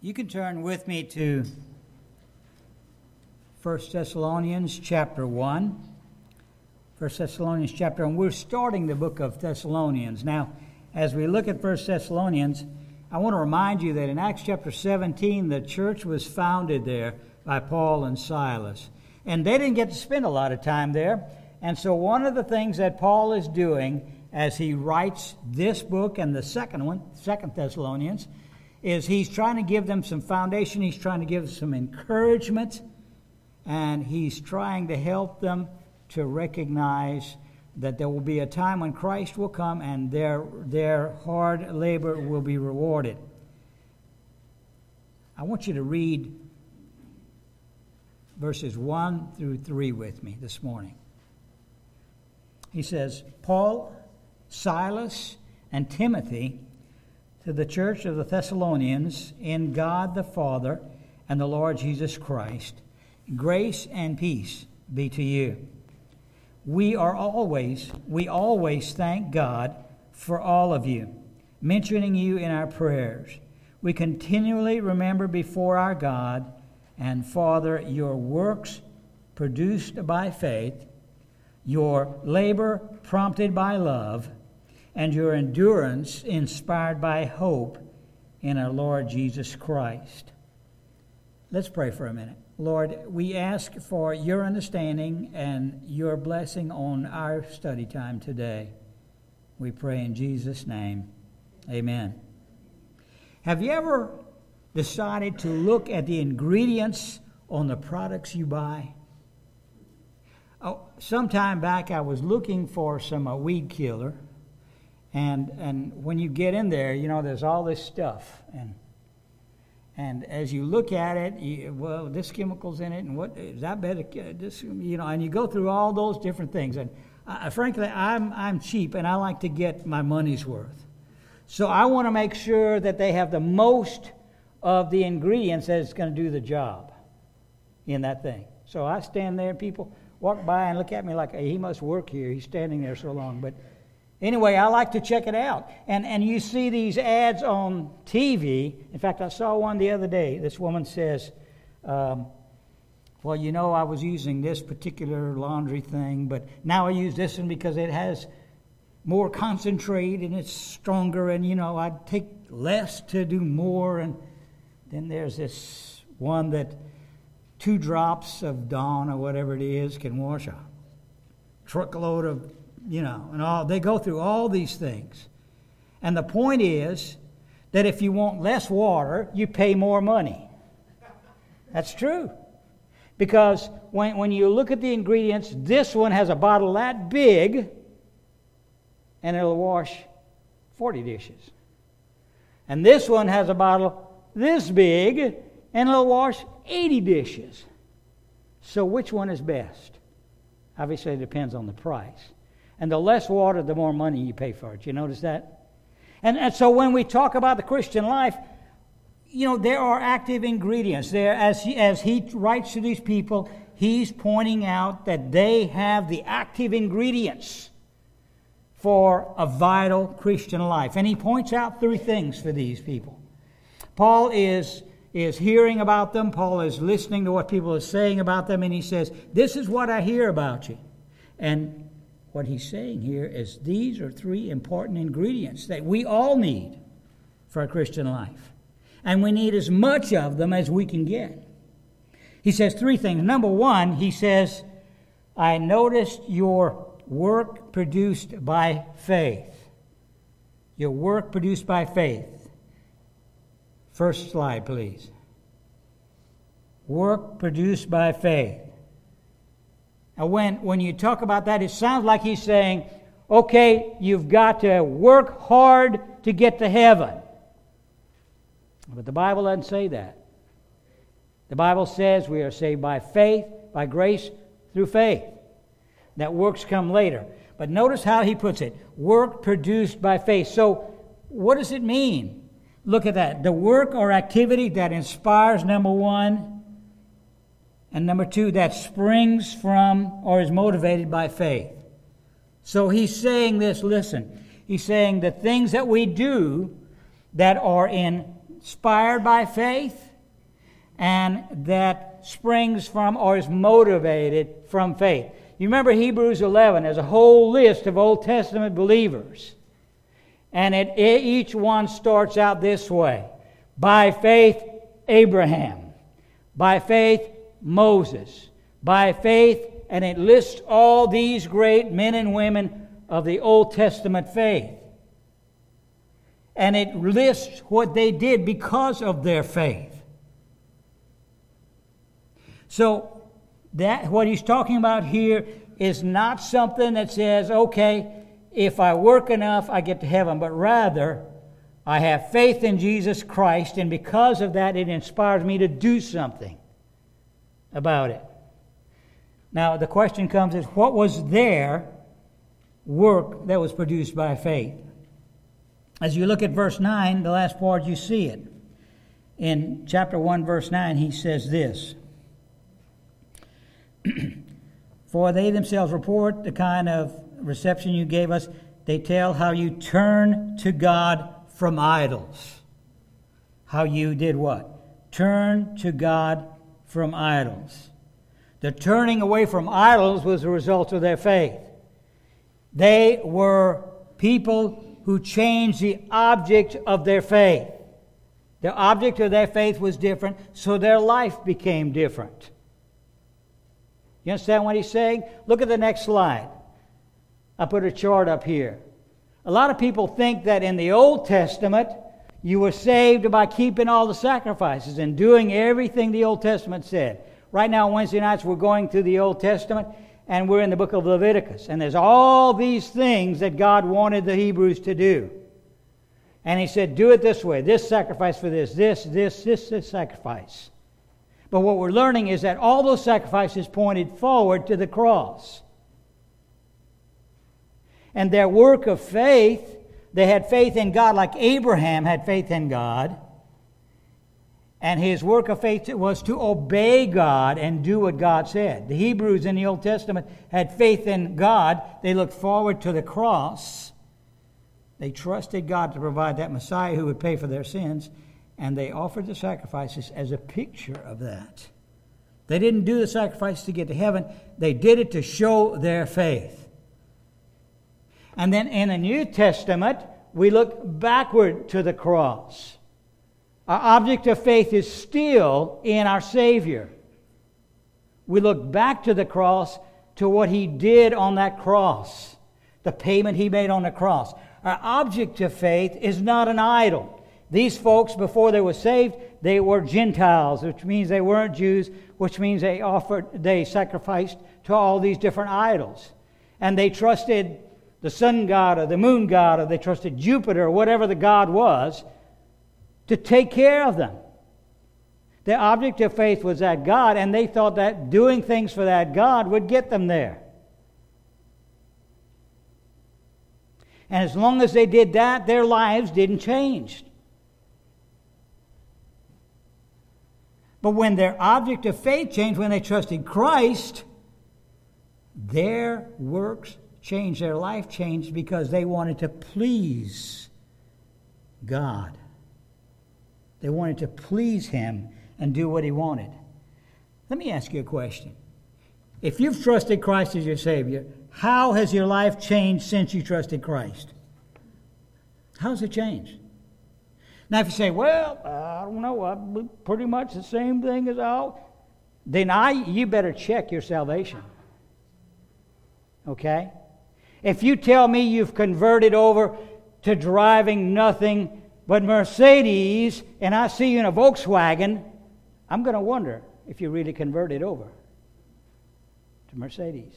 You can turn with me to 1 Thessalonians chapter 1. 1 Thessalonians chapter 1. We're starting the book of Thessalonians. Now, as we look at 1 Thessalonians, I want to remind you that in Acts chapter 17, the church was founded there by Paul and Silas. And they didn't get to spend a lot of time there. And so one of the things that Paul is doing as he writes this book and the second one, 2 Thessalonians, is he's trying to give them some foundation. He's trying to give them some encouragement. And he's trying to help them to recognize that there will be a time when Christ will come and their hard labor will be rewarded. I want you to read verses 1 through 3 with me this morning. He says, Paul, Silas, and Timothy to the church of the Thessalonians in God the Father and the Lord Jesus Christ, grace and peace be to you. We always thank God for all of you, mentioning you in our prayers. We continually remember before our God and Father your works produced by faith, your labor prompted by love, and your endurance inspired by hope in our Lord Jesus Christ. Let's pray for a minute. Lord, we ask for your understanding and your blessing on our study time today. We pray in Jesus' name. Amen. Have you ever decided to look at the ingredients on the products you buy? Some time back I was looking for some weed killer. And when you get in there, you know, there's all this stuff. And as you look at it, well, this chemical's in it, and what is that better? This, you know, and you go through all those different things. And frankly, I'm cheap, and I like to get my money's worth. So I want to make sure that they have the most of the ingredients that is going to do the job in that thing. So I stand there, and people walk by and look at me like, hey, he must work here. He's standing there so long. But anyway, I like to check it out. And you see these ads on TV. In fact, I saw one the other day. This woman says, well, you know, I was using this particular laundry thing, but now I use this one because it has more concentrate and it's stronger, and, you know, I take less to do more. And then there's this one that 2 drops of Dawn or whatever it is can wash a truckload of, you know, and all. They go through all these things. And the point is that if you want less water, you pay more money. That's true. Because when you look at the ingredients, this one has a bottle that big, and it'll wash 40 dishes. And this one has a bottle this big, and it'll wash 80 dishes. So which one is best? Obviously, it depends on the price. And the less water, the more money you pay for it. You notice that? And so when we talk about the Christian life, you know, there are active ingredients. There, as he writes to these people, he's pointing out that they have the active ingredients for a vital Christian life. And he points out 3 things for these people. Paul is hearing about them. Paul is listening to what people are saying about them, and he says, this is what I hear about you. And what he's saying here is these are 3 important ingredients that we all need for a Christian life. And we need as much of them as we can get. He says 3 things. Number 1, he says, I noticed your work produced by faith. Your work produced by faith. First slide, please. Work produced by faith. Now, when you talk about that, it sounds like he's saying, okay, you've got to work hard to get to heaven. But the Bible doesn't say that. The Bible says we are saved by faith, by grace, through faith. That works come later. But notice how he puts it. Work produced by faith. So what does it mean? Look at that. The work or activity that inspires, number 1. And number 2, that springs from or is motivated by faith. So he's saying this, listen. He's saying the things that we do that are in inspired by faith and that springs from or is motivated from faith. You remember Hebrews 11, there's a whole list of Old Testament believers. And each one starts out this way. By faith, Abraham. By faith, Moses. By faith, and it lists all these great men and women of the Old Testament faith. And it lists what they did because of their faith. So, that what he's talking about here is not something that says, okay, if I work enough, I get to heaven. But rather, I have faith in Jesus Christ, and because of that, it inspires me to do something about it. Now, the question comes is, what was their work that was produced by faith? As you look at verse 9, the last part, you see it. In chapter 1, verse 9, he says this. For they themselves report the kind of reception you gave us. They tell how you turn to God from idols. How you did what? Turn to God from idols. The turning away from idols was a result of their faith. They were people who changed the object of their faith. The object of their faith was different, so their life became different. You understand what he's saying? Look at the next slide. I put a chart up here. A lot of people think that in the Old Testament, you were saved by keeping all the sacrifices and doing everything the Old Testament said. Right now, Wednesday nights, we're going through the Old Testament, and we're in the book of Leviticus. And there's all these things that God wanted the Hebrews to do. And he said, do it this way. This sacrifice for this sacrifice. But what we're learning is that all those sacrifices pointed forward to the cross. And their work of faith, they had faith in God like Abraham had faith in God. And his work of faith was to obey God and do what God said. The Hebrews in the Old Testament had faith in God. They looked forward to the cross. They trusted God to provide that Messiah who would pay for their sins. And they offered the sacrifices as a picture of that. They didn't do the sacrifice to get to heaven. They did it to show their faith. And then in the New Testament, we look backward to the cross. Our object of faith is still in our Savior. We look back to the cross, to what He did on that cross, the payment He made on the cross. Our object of faith is not an idol. These folks, before they were saved, they were Gentiles, which means they weren't Jews, which means they sacrificed to all these different idols. And they trusted the sun god or the moon god, or they trusted Jupiter or whatever the god was to take care of them. Their object of faith was that God, and they thought that doing things for that God would get them there. And as long as they did that, their lives didn't change. But when their object of faith changed, when they trusted Christ, their works changed, their life changed, because they wanted to please God. They wanted to please Him and do what He wanted. Let me ask you a question. If you've trusted Christ as your Savior, how has your life changed since you trusted Christ? How's it changed? Now, if you say, well, I don't know, I'm pretty much the same thing as all, then you better check your salvation. Okay? If you tell me you've converted over to driving nothing but Mercedes, and I see you in a Volkswagen, I'm going to wonder if you really converted over to Mercedes.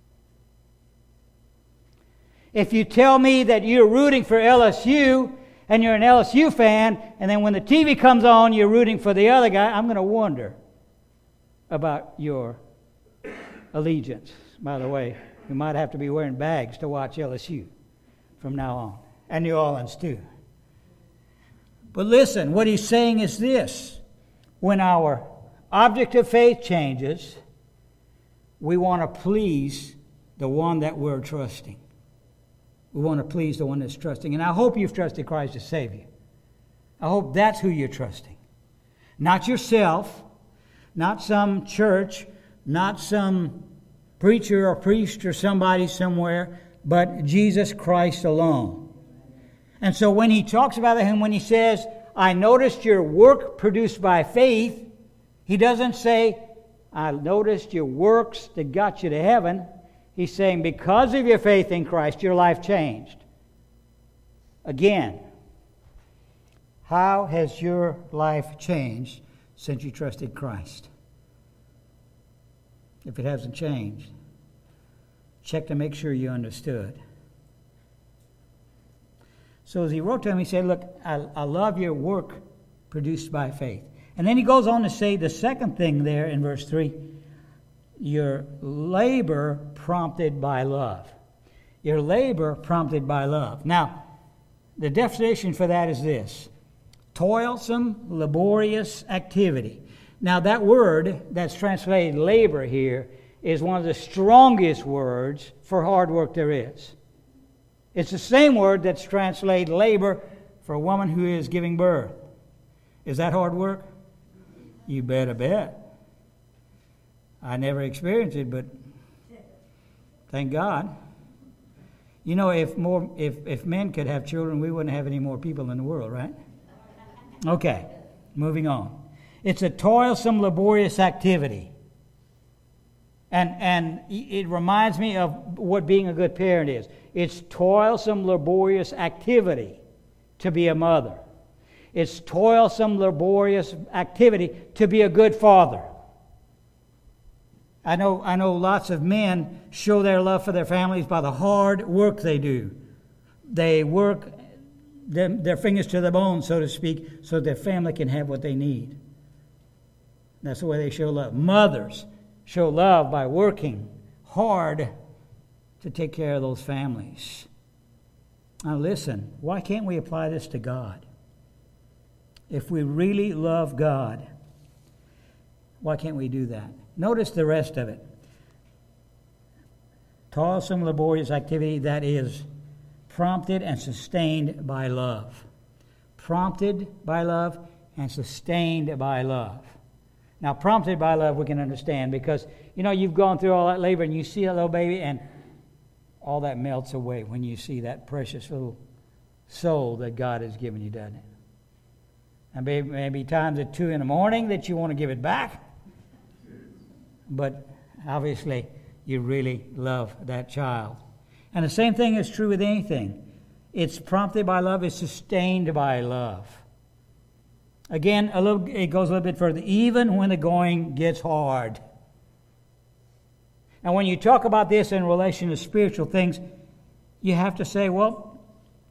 If you tell me that you're rooting for LSU, and you're an LSU fan, and then when the TV comes on, you're rooting for the other guy, I'm going to wonder about your allegiance. By the way, you might have to be wearing bags to watch LSU from now on, and New Orleans too. But listen, what he's saying is this. When our object of faith changes, we want to please the one that we're trusting. We want to please the one that's trusting. And I hope you've trusted Christ as Savior. I hope that's who you're trusting. Not yourself, not some church, not some preacher or priest or somebody somewhere, but Jesus Christ alone. And so when he talks about him, when he says, I noticed your work produced by faith, he doesn't say, I noticed your works that got you to heaven. He's saying, because of your faith in Christ, your life changed. Again, how has your life changed since you trusted Christ? If it hasn't changed, check to make sure you understood. So as he wrote to him, he said, look, I love your work produced by faith. And then he goes on to say the second thing there in verse 3, your labor prompted by love. Your labor prompted by love. Now, the definition for that is this: toilsome, laborious activity. Now, that word that's translated labor here is one of the strongest words for hard work there is. It's the same word that's translated labor for a woman who is giving birth. Is that hard work? You better bet. I never experienced it, but thank God. You know, if men could have children, we wouldn't have any more people in the world, right? Okay, moving on. It's a toilsome, laborious activity. And it reminds me of what being a good parent is. It's toilsome, laborious activity to be a mother. It's toilsome, laborious activity to be a good father. I know lots of men show their love for their families by the hard work they do. They work their fingers to the bone, so to speak, so their family can have what they need. That's the way they show love. Mothers show love by working hard to take care of those families. Now listen, why can't we apply this to God? If we really love God, why can't we do that? Notice the rest of it. Toilsome, laborious activity that is prompted and sustained by love. Prompted by love and sustained by love. Now, prompted by love we can understand because, you know, you've gone through all that labor and you see that little baby and all that melts away when you see that precious little soul that God has given you, doesn't it? And maybe times at 2 a.m. that you want to give it back. But obviously, you really love that child. And the same thing is true with anything. It's prompted by love. It's sustained by love. Again, it goes a little bit further. Even when the going gets hard. And when you talk about this in relation to spiritual things, you have to say, well,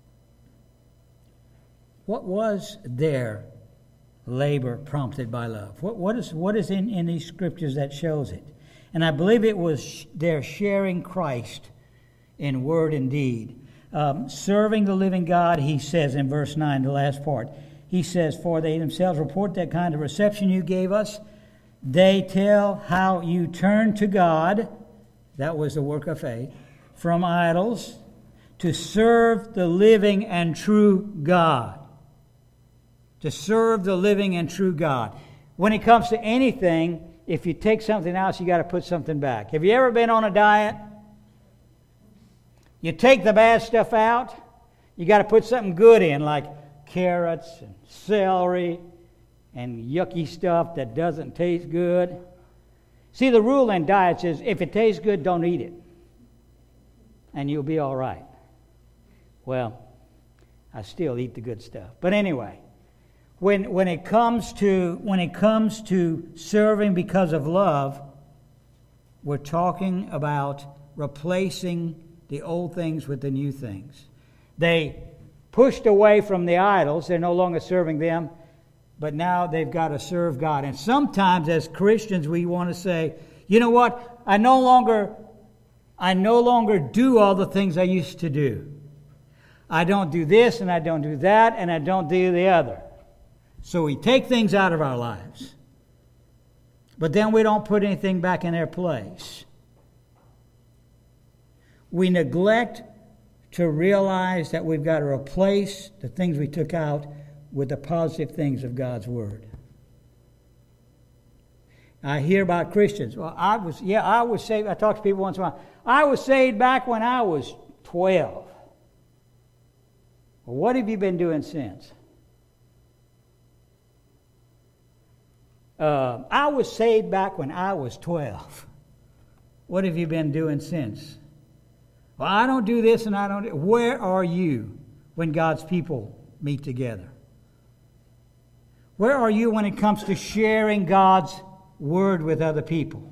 what was their labor prompted by love? What is in these scriptures that shows it? And I believe it was their sharing Christ in word and deed. Serving the living God, he says in verse 9, the last part. He says, for they themselves report that kind of reception you gave us. They tell how you turned to God, that was the work of faith, from idols to serve the living and true God. To serve the living and true God. When it comes to anything, if you take something out, you got to put something back. Have you ever been on a diet? You take the bad stuff out, you got to put something good in, like carrots and celery and yucky stuff that doesn't taste good. See, the rule in diets is if it tastes good, don't eat it. And you'll be all right. Well, I still eat the good stuff. But anyway, when it comes to serving because of love, we're talking about replacing the old things with the new things. They pushed away from the idols. They're no longer serving them, but now they've got to serve God. And sometimes as Christians we want to say, you know what? I no longer do all the things I used to do. I don't do this and I don't do that and I don't do the other. So we take things out of our lives. But then we don't put anything back in their place. We neglect to realize that we've got to replace the things we took out with the positive things of God's Word. I hear about Christians. Well, I was saved. I talk to people once in a while. I was saved back when I was 12. Well, what have you been doing since? I was saved back when I was 12. What have you been doing since? Well, I don't do this and I don't do... Where are you when God's people meet together? Where are you when it comes to sharing God's Word with other people?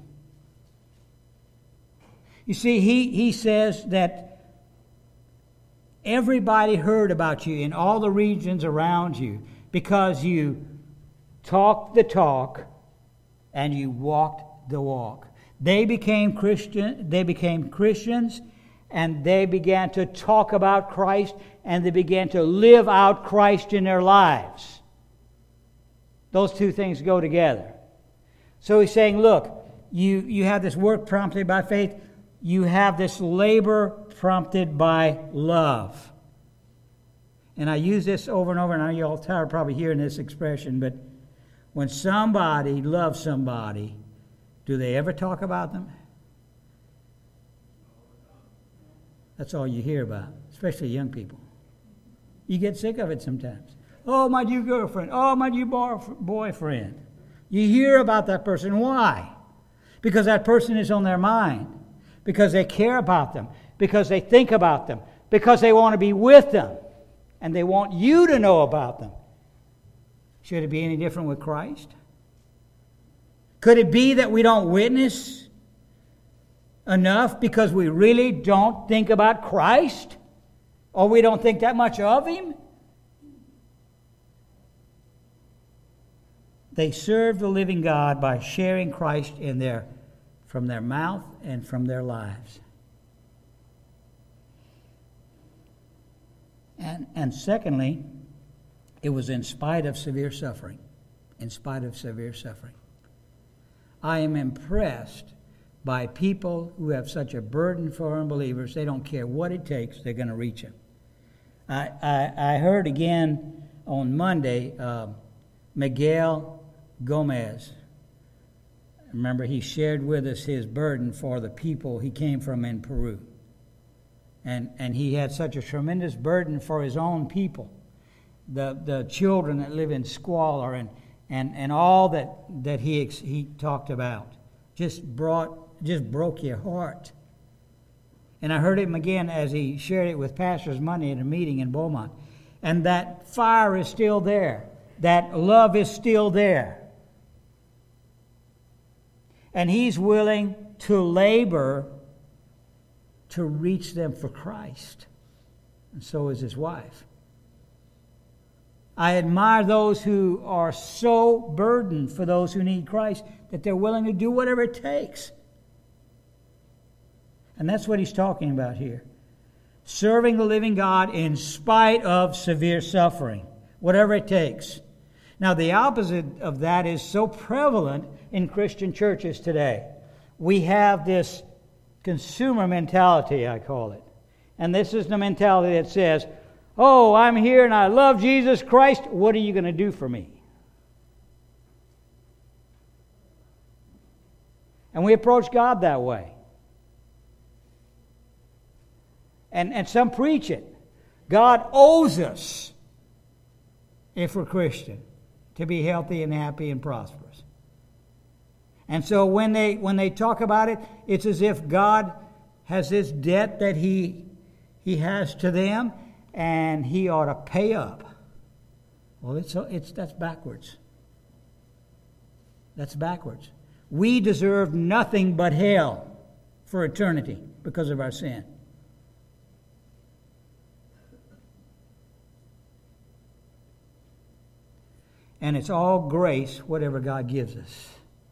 You see, he says that everybody heard about you in all the regions around you because you talked the talk and you walked the walk. They became Christians, and they began to talk about Christ, and they began to live out Christ in their lives. Those two things go together. So he's saying, look, you have this work prompted by faith. You have this labor prompted by love. And I use this over and over, and I know you're all tired of probably hearing this expression, but when somebody loves somebody, do they ever talk about them? That's all you hear about, especially young people. You get sick of it sometimes. Oh, my new girlfriend. Oh, my new boyfriend. You hear about that person. Why? Because that person is on their mind. Because they care about them. Because they think about them. Because they want to be with them. And they want you to know about them. Should it be any different with Christ? Could it be that we don't witness enough because we really don't think about Christ? Or we don't think that much of Him? They serve the living God by sharing Christ from their mouth and from their lives. And secondly, it was in spite of severe suffering. In spite of severe suffering. I am impressed by people who have such a burden for unbelievers. They don't care what it takes. They're going to reach Him. I heard again on Monday, Miguel Gomez. Remember, he shared with us his burden for the people he came from in Peru. And he had such a tremendous burden for his own people. The children that live in squalor and all that he talked about just broke your heart. And I heard him again as he shared it with Pastors Monday at a meeting in Beaumont. And that fire is still there. That love is still there. And he's willing to labor to reach them for Christ. And so is his wife. I admire those who are so burdened for those who need Christ that they're willing to do whatever it takes. And that's what he's talking about here. Serving the living God in spite of severe suffering. Whatever it takes. Now, the opposite of that is so prevalent in Christian churches today. We have this consumer mentality, I call it. And this is the mentality that says, oh, I'm here and I love Jesus Christ. What are you going to do for me? And we approach God that way. And some preach it. God owes us, if we're Christian, to be healthy and happy and prosperous. And so when they talk about it, it's as if God has this debt that He has to them, and He ought to pay up. Well, that's backwards. That's backwards. We deserve nothing but hell for eternity because of our sin. And it's all grace, whatever God gives us.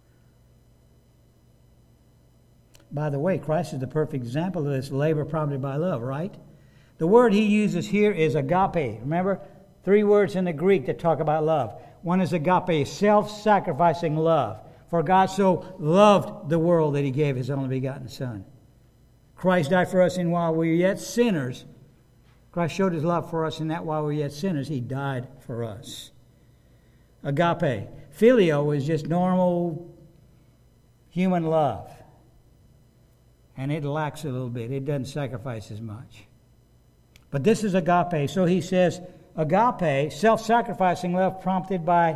By the way, Christ is the perfect example of this labor prompted by love, right? The word he uses here is agape. Remember? 3 words in the Greek that talk about love. One is agape, self-sacrificing love. For God so loved the world that He gave His only begotten Son. Christ died for us, and while we were yet sinners, Christ showed his love for us in that while we were yet sinners, he died for us. Agape. Phileo is just normal human love. And it lacks a little bit. It doesn't sacrifice as much. But this is agape. So he says, agape, self-sacrificing love prompted by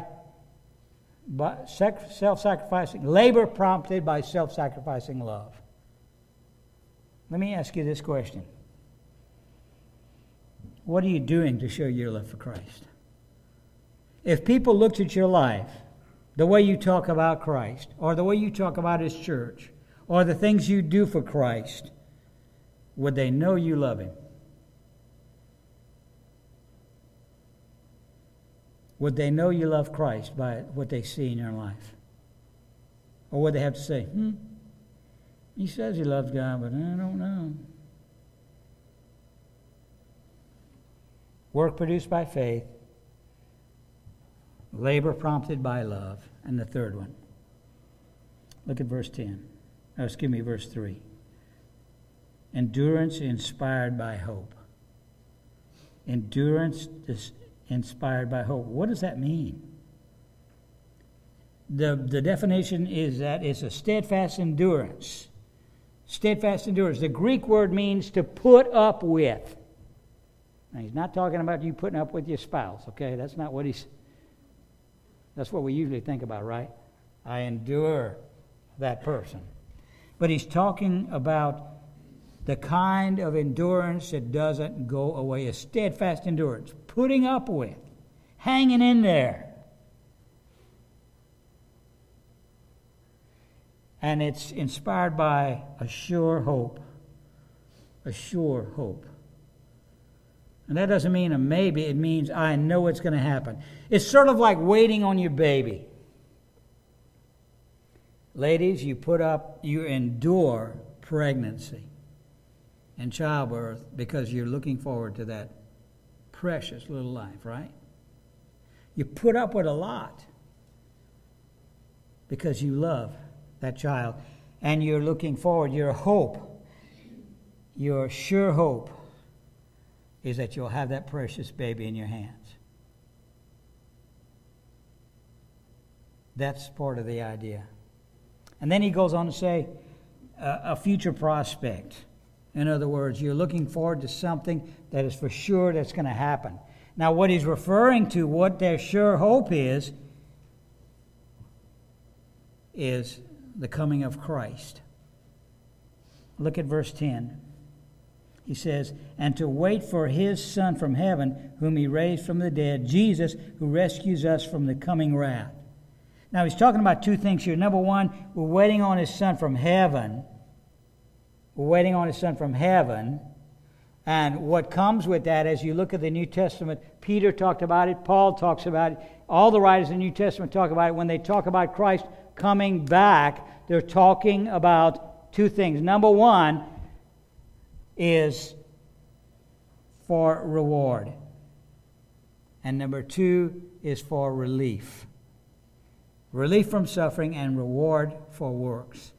self-sacrificing, labor prompted by self-sacrificing love. Let me ask you this question. What are you doing to show your love for Christ? If people looked at your life, the way you talk about Christ, or the way you talk about his church, or the things you do for Christ, would they know you love him? Would they know you love Christ by what they see in your life? Or would they have to say, he says he loves God, but I don't know. Work produced by faith, labor prompted by love, and the third one. Look at verse 3. Endurance inspired by hope. Endurance inspired by hope. What does that mean? The definition is that it's a steadfast endurance. Steadfast endurance. The Greek word means to put up with. Now, he's not talking about you putting up with your spouse, okay? That's not what that's what we usually think about, right? I endure that person. But he's talking about the kind of endurance that doesn't go away, a steadfast endurance, putting up with, hanging in there. And it's inspired by a sure hope. A sure hope. And that doesn't mean a maybe, it means I know it's going to happen. It's sort of like waiting on your baby. Ladies, you endure pregnancy and childbirth because you're looking forward to that precious little life, right? You put up with a lot because you love that child and you're looking forward. Your hope, your sure hope, is that you'll have that precious baby in your hands. That's part of the idea. And then he goes on to say a future prospect. In other words, you're looking forward to something that is for sure that's going to happen. Now, what he's referring to, what their sure hope is the coming of Christ. Look at verse 10. He says, and to wait for his Son from heaven, whom he raised from the dead, Jesus, who rescues us from the coming wrath. Now, he's talking about two things here. Number one, we're waiting on his Son from heaven. We're waiting on his Son from heaven. And what comes with that, as you look at the New Testament, Peter talked about it, Paul talks about it, all the writers in the New Testament talk about it. When they talk about Christ coming back, they're talking about two things. Number one is for reward. And number two is for relief. Relief from suffering and reward for works.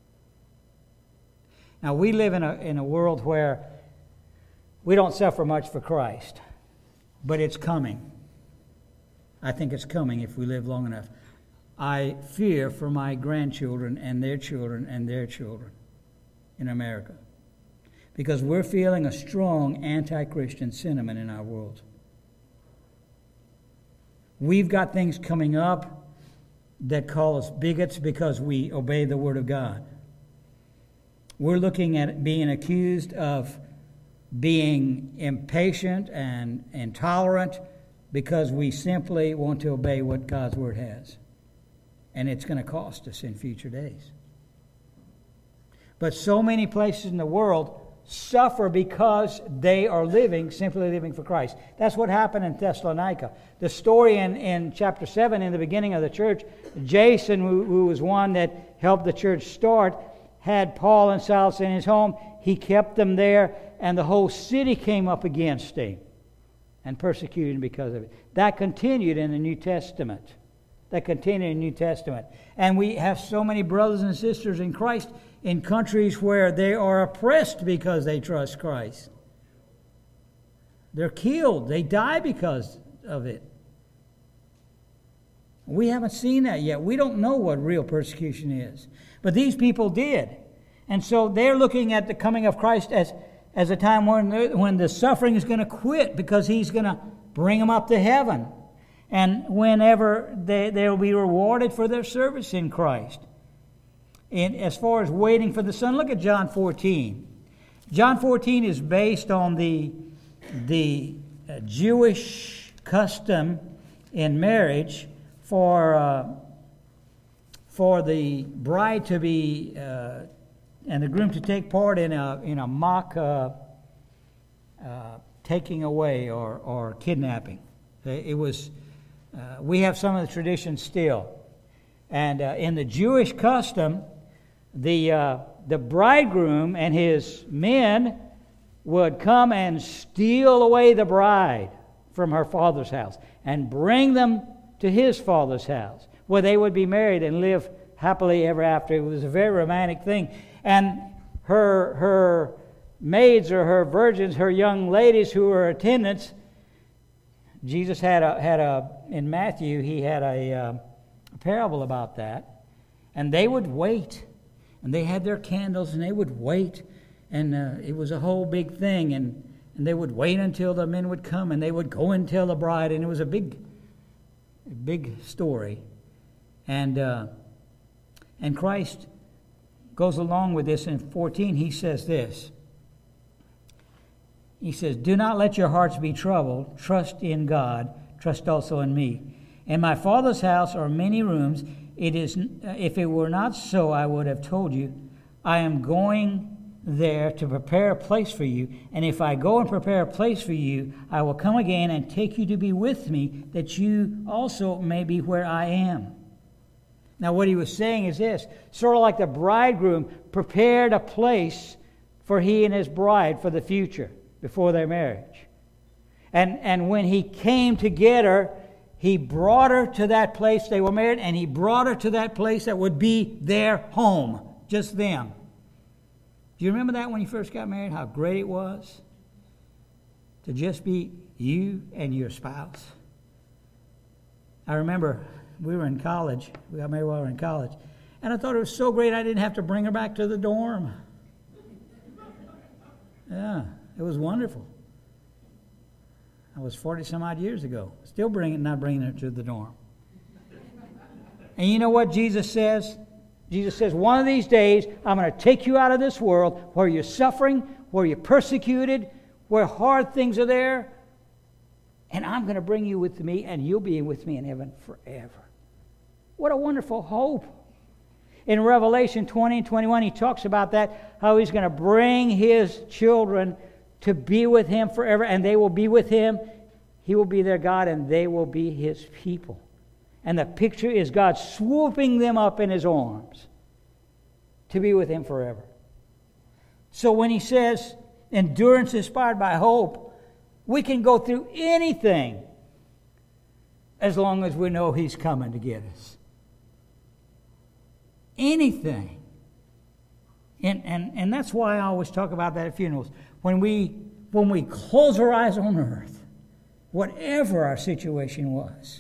Now, we live in a world where we don't suffer much for Christ, but it's coming. I think it's coming if we live long enough. I fear for my grandchildren and their children and their children in America, because we're feeling a strong anti-Christian sentiment in our world. We've got things coming up that call us bigots because we obey the Word of God. We're looking at being accused of being impatient and intolerant because we simply want to obey what God's Word has. And it's going to cost us in future days. But so many places in the world suffer because they are simply living for Christ. That's what happened in Thessalonica. The story in chapter 7, in the beginning of the church, Jason, who was one that helped the church start, had Paul and Silas in his home. He kept them there, and the whole city came up against him and persecuted him because of it. That continued in the New Testament. And we have so many brothers and sisters in Christ in countries where they are oppressed because they trust Christ. They're killed. They die because of it. We haven't seen that yet. We don't know what real persecution is. But these people did. And so they're looking at the coming of Christ as a time when the suffering is going to quit, because he's going to bring them up to heaven. And whenever they'll be rewarded for their service in Christ. And as far as waiting for the Son, look at John 14. John 14 is based on the Jewish custom in marriage for the bride to be and the groom to take part in a mock taking away or kidnapping. It was we have some of the traditions still, and in the Jewish custom, the bridegroom and his men would come and steal away the bride from her father's house and bring them to his father's house, where they would be married and live happily ever after. It was a very romantic thing. And her maids or her virgins, her young ladies who were attendants, Jesus had in Matthew, he had a parable about that. And they would wait. And they had their candles and they would wait. And it was a whole big thing. And they would wait until the men would come, and they would go and tell the bride. And it was a big story. And Christ goes along with this in 14. He says this. He says, "Do not let your hearts be troubled. Trust in God. Trust also in me. In my Father's house are many rooms. If it were not so, I would have told you. I am going there to prepare a place for you. And if I go and prepare a place for you, I will come again and take you to be with me, that you also may be where I am." Now what he was saying is this: sort of like the bridegroom prepared a place for he and his bride for the future before their marriage. And when he came to get her, he brought her to that place they were married, and he brought her to that place that would be their home, just them. Do you remember that when you first got married, how great it was to just be you and your spouse? I remember we were in college. We got married while we were in college. And I thought it was so great I didn't have to bring her back to the dorm. Yeah, it was wonderful. That was 40-some-odd years ago. Still not bringing her to the dorm. And you know what Jesus says? Jesus says, one of these days, I'm going to take you out of this world where you're suffering, where you're persecuted, where hard things are there, and I'm going to bring you with me, and you'll be with me in heaven forever. What a wonderful hope. In Revelation 20 and 21, he talks about that, how he's going to bring his children to be with him forever, and they will be with him. He will be their God, and they will be his people. And the picture is God swooping them up in his arms to be with him forever. So when he says, endurance inspired by hope, we can go through anything as long as we know he's coming to get us. Anything. And that's why I always talk about that at funerals. When we close our eyes on earth, whatever our situation was,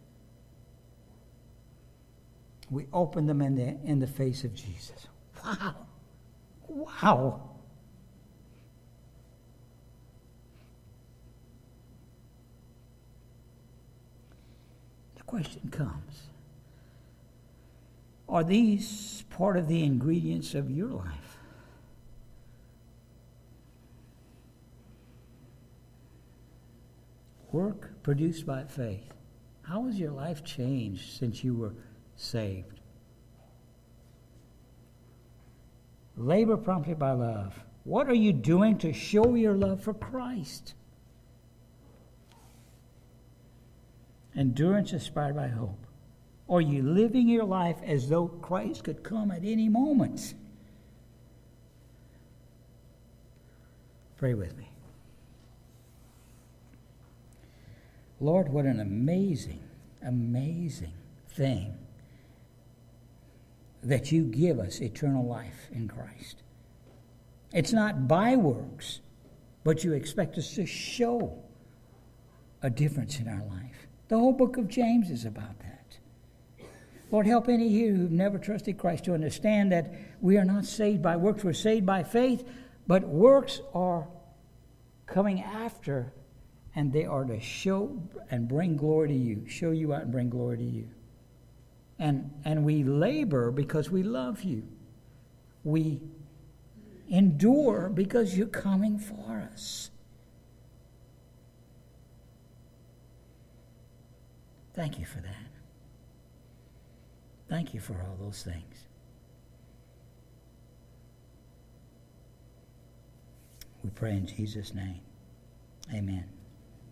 we open them in the face of Jesus. Wow. Wow. The question comes, are these part of the ingredients of your life? Work produced by faith. How has your life changed since you were saved? Labor prompted by love. What are you doing to show your love for Christ? Endurance inspired by hope. Are you living your life as though Christ could come at any moment? Pray with me. Lord, what an amazing, amazing thing that you give us eternal life in Christ. It's not by works, but you expect us to show a difference in our life. The whole book of James is about that. Lord, help any here who've never trusted Christ to understand that we are not saved by works, we're saved by faith, but works are coming after, and they are to show and bring glory to you, show you out and bring glory to you. And we labor because we love you. We endure because you're coming for us. Thank you for that. Thank you for all those things. We pray in Jesus' name. Amen.